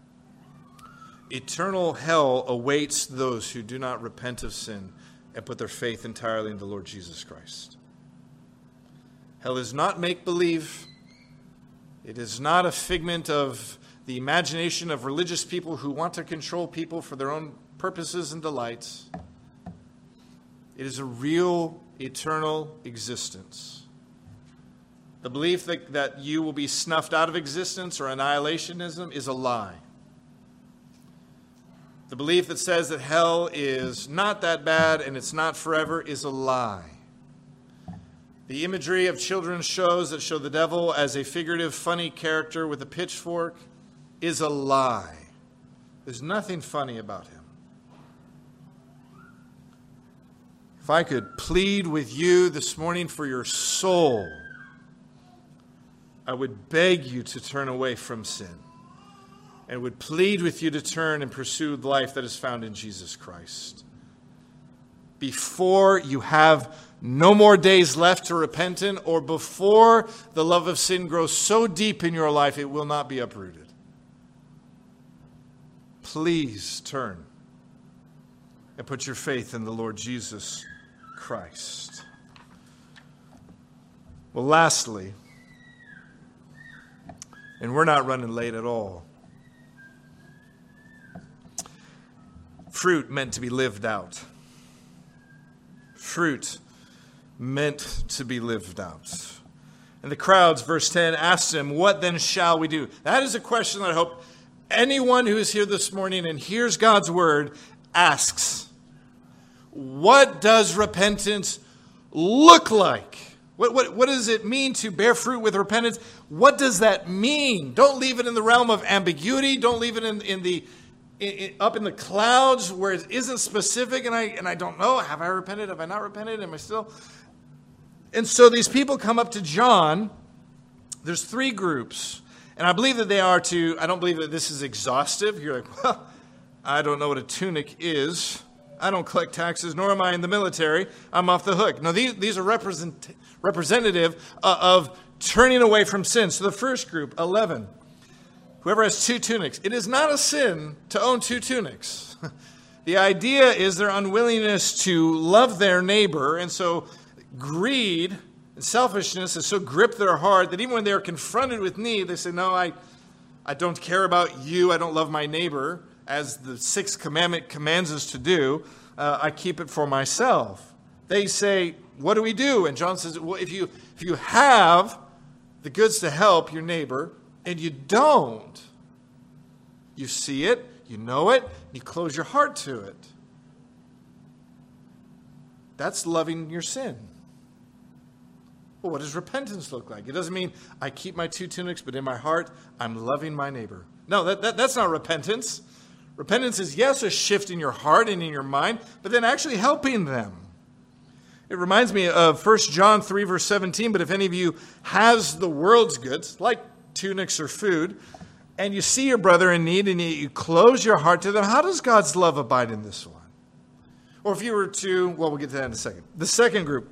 Eternal hell awaits those who do not repent of sin and put their faith entirely in the Lord Jesus Christ. Hell is not make-believe. It is not a figment of the imagination of religious people who want to control people for their own purposes and delights. It is a real, eternal existence. The belief that, that you will be snuffed out of existence or annihilationism is a lie. The belief that says that hell is not that bad and it's not forever is a lie. The imagery of children's shows that show the devil as a figurative, funny character with a pitchfork is a lie. There's nothing funny about him. If I could plead with you this morning for your soul, I would beg you to turn away from sin and would plead with you to turn and pursue the life that is found in Jesus Christ. Before you have no more days left to repent in, or before the love of sin grows so deep in your life it will not be uprooted. Please turn and put your faith in the Lord Jesus Christ. Well, lastly, and we're not running late at all, fruit meant to be lived out. Fruit meant to be lived out. And the crowds, verse ten, asked him, what then shall we do? That is a question that I hope anyone who is here this morning and hears God's word asks. What does repentance look like? What, what, what does it mean to bear fruit with repentance? What does that mean? Don't leave it in the realm of ambiguity. Don't leave it in, in the in, in, up in the clouds where it isn't specific and I and I don't know. Have I repented? Have I not repented? Am I still? And so these people come up to John. There's three groups. And I believe that they are to, I don't believe that this is exhaustive. You're like, well, I don't know what a tunic is. I don't collect taxes, nor am I in the military. I'm off the hook. No, these, these are represent, representative uh, of turning away from sin. So the first group, eleven. Whoever has two tunics. It is not a sin to own two tunics. The idea is their unwillingness to love their neighbor. And so greed and selfishness has so gripped their heart that even when they're confronted with need, they say, no, I, I don't care about you. I don't love my neighbor, as the sixth commandment commands us to do. Uh, I keep it for myself. They say, what do we do? And John says, well, if you, if you have the goods to help your neighbor and you don't, you see it, you know it, you close your heart to it. That's loving your sin. Well, what does repentance look like? It doesn't mean I keep my two tunics, but in my heart, I'm loving my neighbor. No, that, that, that's not repentance. Repentance is, yes, a shift in your heart and in your mind, but then actually helping them. It reminds me of First John three, verse seventeen, but if any of you has the world's goods, like tunics or food, and you see your brother in need and you, you close your heart to them, how does God's love abide in this one? Or if you were to, well, we'll get to that in a second. The second group,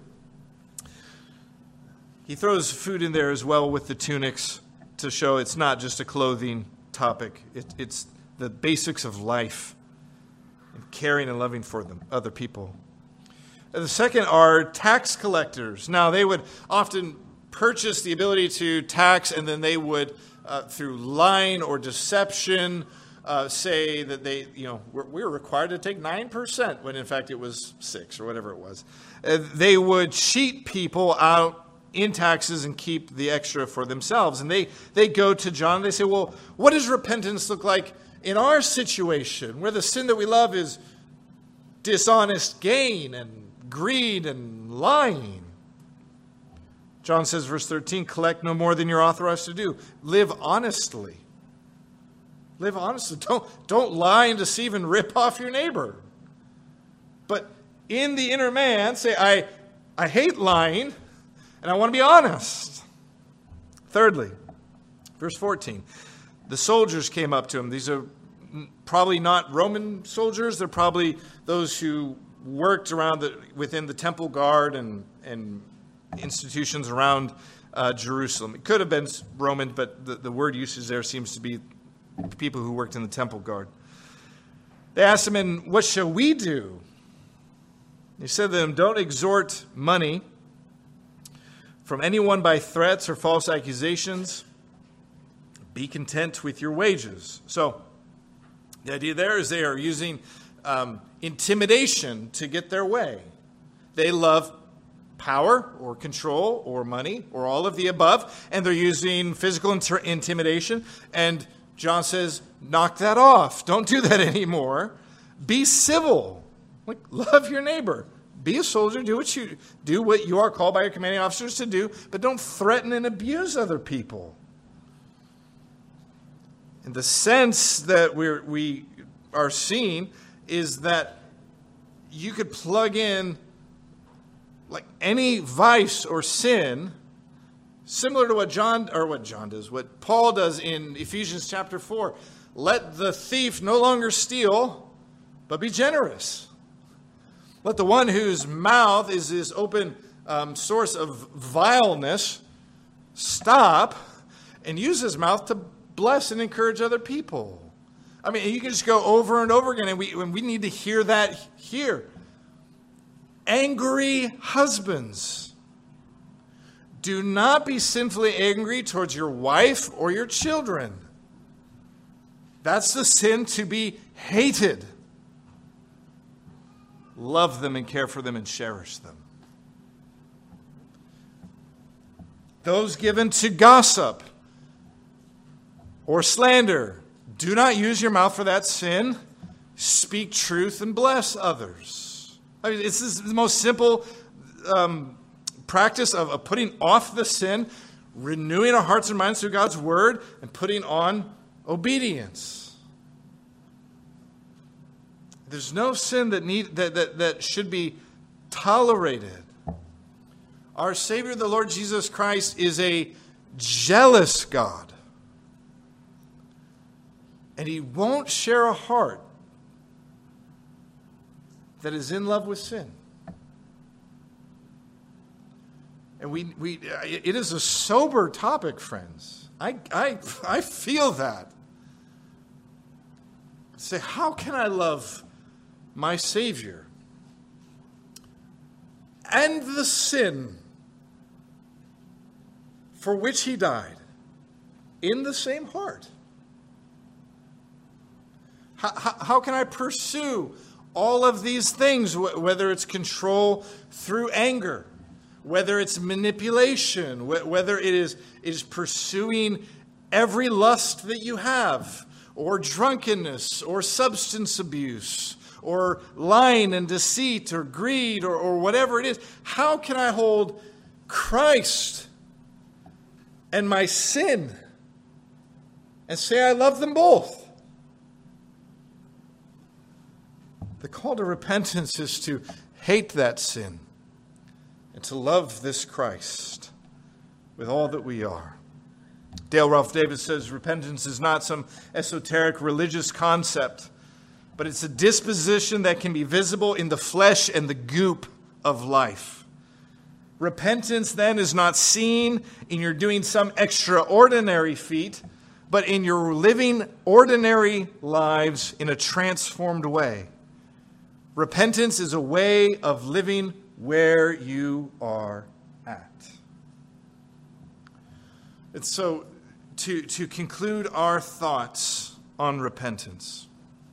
he throws food in there as well with the tunics to show it's not just a clothing topic. It, it's the basics of life and caring and loving for them, other people. And the second are tax collectors. Now, they would often purchase the ability to tax, and then they would, uh, through lying or deception, uh, say that they, you know, we're, we're required to take nine percent when in fact it was six or whatever it was. Uh, they would cheat people out in taxes and keep the extra for themselves. And they, they go to John and they say, well, what does repentance look like in our situation where the sin that we love is dishonest gain and greed and lying? John says, verse thirteen, collect no more than you're authorized to do. Live honestly. Live honestly. Don't, don't lie and deceive and rip off your neighbor. But in the inner man, say, I, I hate lying, and I want to be honest. Thirdly, verse fourteen, the soldiers came up to him. These are probably not Roman soldiers. They're probably those who worked around the, within the temple guard and, and institutions around uh, Jerusalem. It could have been Roman, but the, the word usage there seems to be people who worked in the temple guard. They asked him, and what shall we do? He said to them, don't extort money from anyone by threats or false accusations. Be content with your wages. So the idea there is they are using um, intimidation to get their way. They love power or control or money or all of the above, and they're using physical inter- intimidation. And John says, knock that off. Don't do that anymore. Be civil. Like, love your neighbor. Be a soldier. Do what you do what you are called by your commanding officers to do, but don't threaten and abuse other people. And the sense that we're, we are seeing is that you could plug in like any vice or sin, similar to what John or what John does, what Paul does in Ephesians chapter four. Let the thief no longer steal, but be generous. Let the one whose mouth is this open um, source of vileness stop and use his mouth to bless and encourage other people. I mean, you can just go over and over again, and we, and we need to hear that here. Angry husbands, do not be sinfully angry towards your wife or your children. That's the sin to be hated. love them and care for them and cherish them. Those given to gossip or slander, do not use your mouth for that sin. Speak truth and bless others. I mean, this is the most simple um, practice of, of putting off the sin, renewing our hearts and minds through God's word, and putting on obedience. There's no sin that need that, that, that should be tolerated. Our Savior, the Lord Jesus Christ, is a jealous God. And he won't share a heart that is in love with sin. And we we it is a sober topic, friends. I I I feel that. Say, how can I love my Savior and the sin for which he died in the same heart? How, how, how can I pursue all of these things, whether it's control through anger, whether it's manipulation, whether it is, it is pursuing every lust that you have, or drunkenness, or substance abuse, or lying and deceit, or greed, or, or whatever it is. How can I hold Christ and my sin and say I love them both? The call to repentance is to hate that sin and to love this Christ with all that we are. Dale Ralph Davis says repentance is not some esoteric religious concept, but it's a disposition that can be visible in the flesh and the goop of life. Repentance then is not seen in your doing some extraordinary feat, but in your living ordinary lives in a transformed way. Repentance is a way of living where you are at. And so, to, to conclude our thoughts on repentance,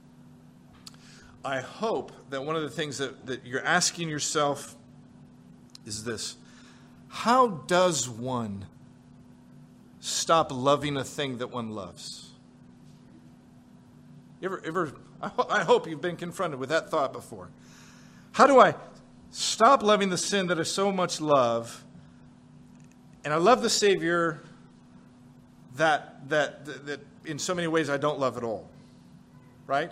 I hope that one of the things that, that you're asking yourself is this: how does one stop loving a thing that one loves? You ever, ever I hope you've been confronted with that thought before. How do I stop loving the sin that I so much love, and I love the Savior that that that, that in so many ways I don't love at all? Right?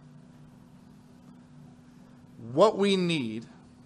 What we need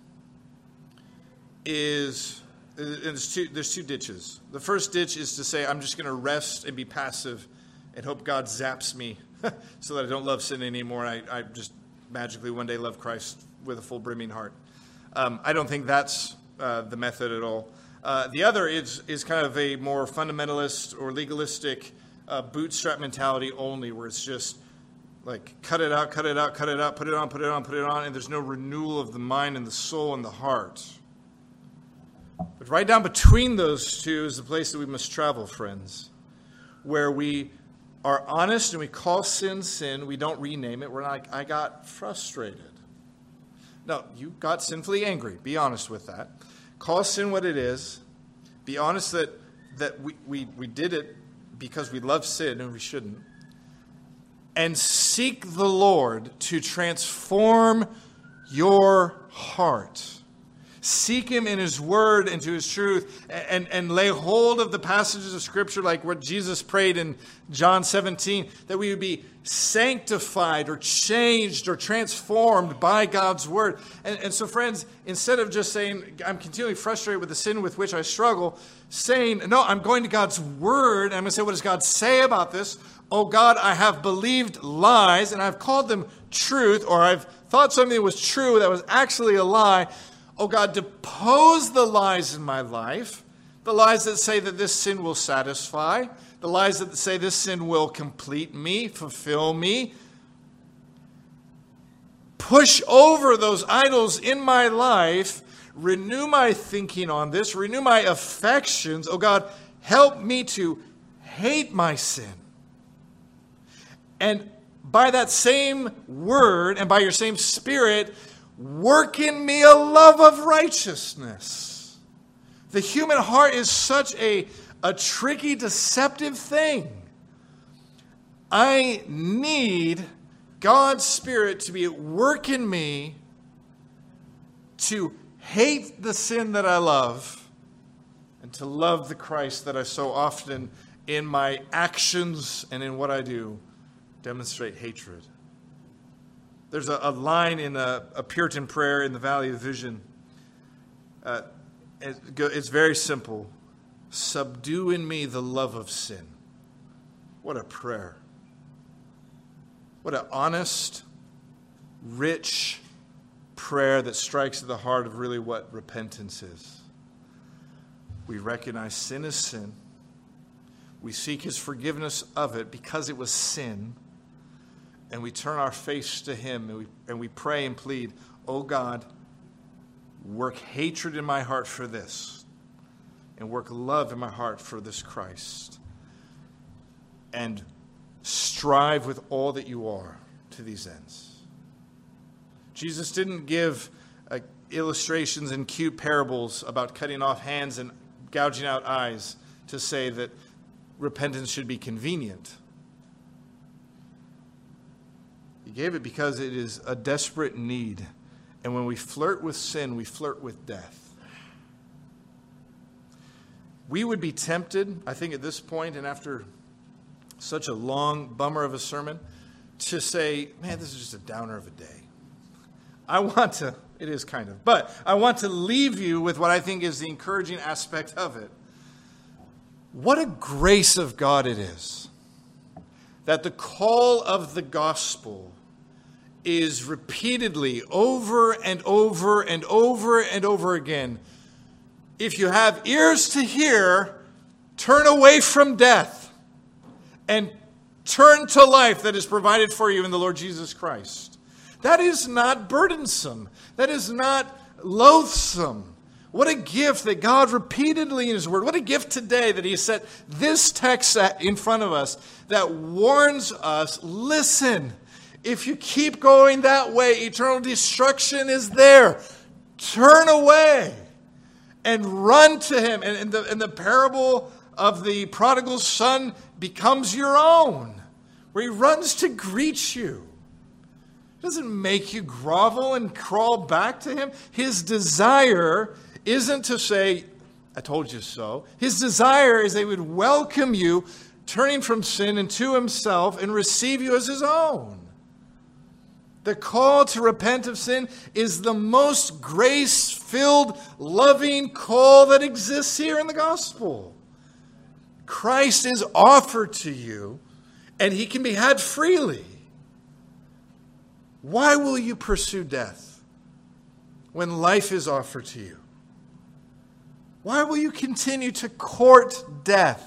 is, there's two, there's two ditches. The first ditch is to say, I'm just going to rest and be passive and hope God zaps me so that I don't love sin anymore. I, I just magically one day love Christ with a full brimming heart. Um, I don't think that's uh, the method at all. Uh, the other is is kind of a more fundamentalist or legalistic uh, bootstrap mentality only, where it's just like cut it out, cut it out, cut it out, put it on, put it on, put it on, and there's no renewal of the mind and the soul and the heart. But right down between those two is the place that we must travel, friends, where we are honest and we call sin sin. We don't rename it. We're like, I got frustrated. No, you got sinfully angry. Be honest with that. Call sin what it is. Be honest that, that we, we, we did it because we love sin and we shouldn't. And seek the Lord to transform your heart. Seek him in his word and to his truth, and, and lay hold of the passages of Scripture like what Jesus prayed in John seventeen, that we would be sanctified or changed or transformed by God's word. And, and so, friends, instead of just saying, I'm continually frustrated with the sin with which I struggle, saying, no, I'm going to God's word, and I'm going to say, what does God say about this? Oh God, I have believed lies, and I've called them truth, or I've thought something that was true that was actually a lie. Oh God, depose the lies in my life, the lies that say that this sin will satisfy, the lies that say this sin will complete me, fulfill me. Push over those idols in my life, renew my thinking on this, renew my affections. Oh God, help me to hate my sin. And by that same word and by your same Spirit, work in me a love of righteousness. The human heart is such a, a tricky, deceptive thing. I need God's Spirit to be at work in me to hate the sin that I love and to love the Christ that I so often, in my actions and in what I do, demonstrate hatred. There's a, a line in a, a Puritan prayer in the Valley of Vision. Uh, it, it's very simple. Subdue in me the love of sin. What a prayer. What an honest, rich prayer that strikes at the heart of really what repentance is. We recognize sin is sin. We seek his forgiveness of it because it was sin. And we turn our face to him and we, and we pray and plead, oh God, work hatred in my heart for this. And work love in my heart for this Christ. And strive with all that you are to these ends. Jesus didn't give uh, illustrations and cute parables about cutting off hands and gouging out eyes to say that repentance should be convenient. He gave it because it is a desperate need. And when we flirt with sin, we flirt with death. We would be tempted, I think at this point and after such a long bummer of a sermon, to say, man, this is just a downer of a day. I want to, it is kind of, but I want to leave you with what I think is the encouraging aspect of it. What a grace of God it is that the call of the gospel is repeatedly, over and over and over and over again. If you have ears to hear, turn away from death and turn to life that is provided for you in the Lord Jesus Christ. That is not burdensome. That is not loathsome. What a gift that God repeatedly in his word, what a gift today that he has set this text in front of us that warns us, listen, if you keep going that way, eternal destruction is there. Turn away and run to him. And, and, the, and the parable of the prodigal son becomes your own, where he runs to greet you. It doesn't make you grovel and crawl back to him. His desire isn't to say, I told you so. His desire is they would welcome you, turning from sin into himself, and receive you as his own. The call to repent of sin is the most grace-filled, loving call that exists here in the gospel. Christ is offered to you, and he can be had freely. Why will you pursue death when life is offered to you? Why will you continue to court death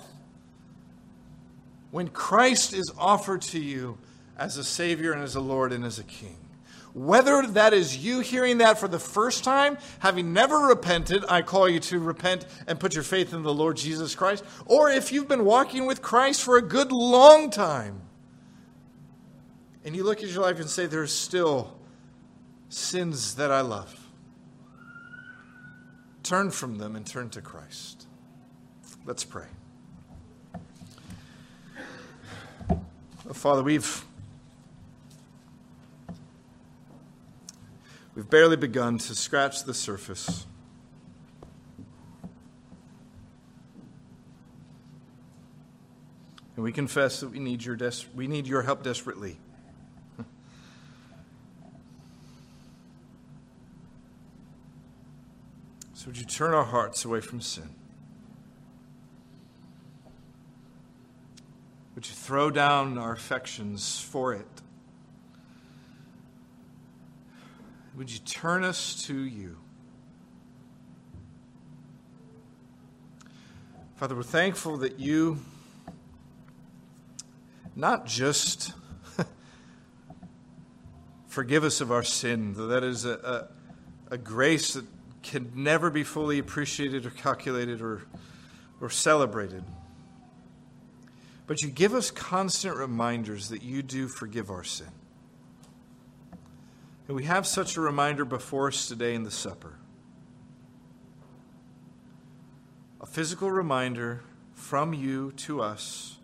when Christ is offered to you as a Savior and as a Lord and as a King? Whether that is you hearing that for the first time, having never repented, I call you to repent and put your faith in the Lord Jesus Christ, or if you've been walking with Christ for a good long time, and you look at your life and say, there's still sins that I love. Turn from them and turn to Christ. Let's pray. Oh, Father, we've we've barely begun to scratch the surface. And we confess that we need your des- we need your help desperately. So would you turn our hearts away from sin? Would you throw down our affections for it? Would you turn us to you? Father, we're thankful that you not just forgive us of our sin, though that is a, a, a grace that can never be fully appreciated or calculated or, or celebrated. But you give us constant reminders that you do forgive our sin. And we have such a reminder before us today in the supper. A physical reminder from you to us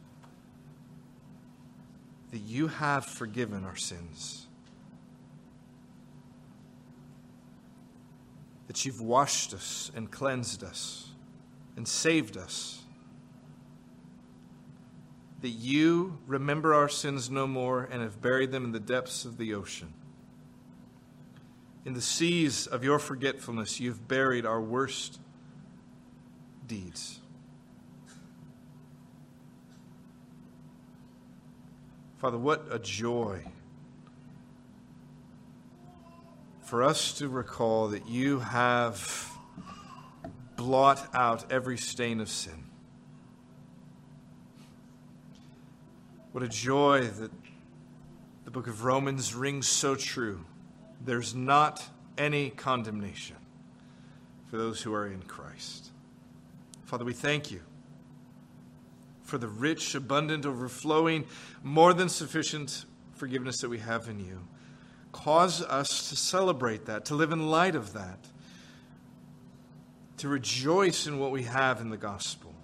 that you have forgiven our sins. That you've washed us and cleansed us and saved us. That you remember our sins no more and have buried them in the depths of the ocean. In the seas of your forgetfulness, you've buried our worst deeds. Father, what a joy for us to recall that you have blot out every stain of sin. What a joy that the book of Romans rings so true. There's not any condemnation for those who are in Christ. Father, we thank you for the rich, abundant, overflowing, more than sufficient forgiveness that we have in you. Cause us to celebrate that, to live in light of that, to rejoice in what we have in the gospel.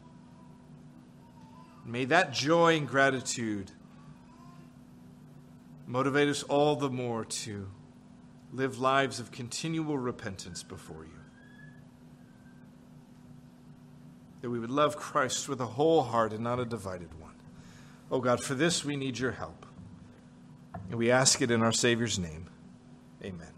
May that joy and gratitude motivate us all the more to live lives of continual repentance before you. That we would love Christ with a whole heart and not a divided one. Oh God, for this we need your help. And we ask it in our Savior's name. Amen.